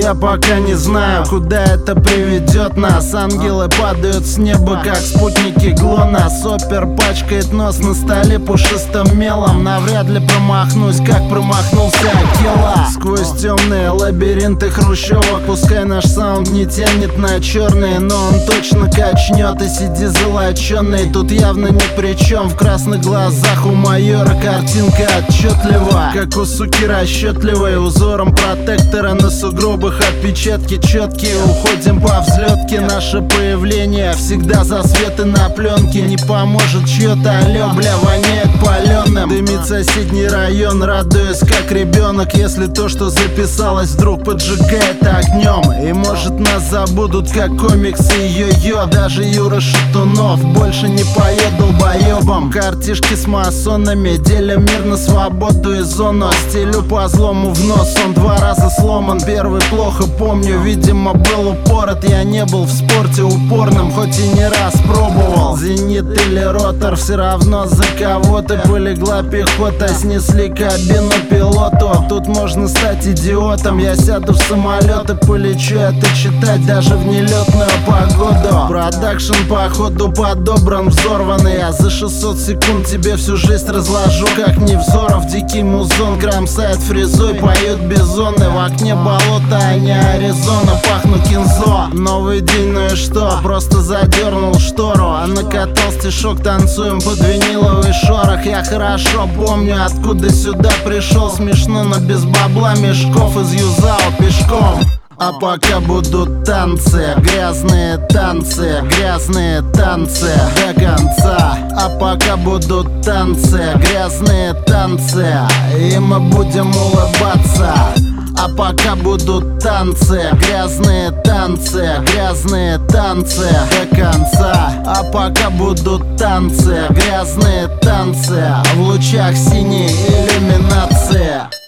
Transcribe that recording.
я пока не знаю, куда это приведет нас. Ангелы падают с неба, как спутники ГЛОНАСС. Опер пачкает нос на столе пушистым мелом. Навряд ли промахнусь, как промахнулся Акела. Сквозь темные лабиринты хрущевок, пускай наш саунд не тянет на черные, но он точно качнет. И сиди золоченый, тут явно ни при чем. В красных глазах у майора картинка отчетлива, как у суки расчетливой. Узором протектора на сугробах отпечатки четкие. Уходим по взлетке, наше появление всегда засветы на пленке. Не поможет чье-то алё, бля, воняет паленым. Дымит соседний район, радуясь как ребенок, если то, что записалось, вдруг поджигает огнем. И может нас забудут как комиксы йо-йо. Даже Юра Шатунов больше не поет долбоебом. Картишки с масонами делим мир на свободу и зону. Стелю по злому в нос, он 2 раза сломан. Первый плохо помню, видимо был упорот. Я не был в спорте упорным, хоть и не раз пробовал. Зенит или ротор, все равно за кого-то. Полегла пехота, снесли кабину пилоту. Тут можно стать идиотом. Я сяду в самолет и полечу это читать даже в нелетную погоду. Продакшн походу подобран, взорванный. Я за 600 секунд тебе всю жизнь разложу, как Невзоров. Дикий музон кромсает фрезой, поют бизоны. В окне болото, а не Аризона. Пахну кинзо. Новый день, ну и что? Просто задернул штору, а накатал стишок, танцуем под виниловый шорох. Я хорошо помню, откуда сюда пришел. Смешно, но без бабла мешков изюзал пешком. А пока будут танцы, грязные танцы, грязные танцы до конца. А пока будут танцы, грязные танцы, и мы будем улыбаться. А пока будут танцы, грязные танцы, грязные танцы до конца. А пока будут танцы, грязные танцы, в лучах синей иллюминации.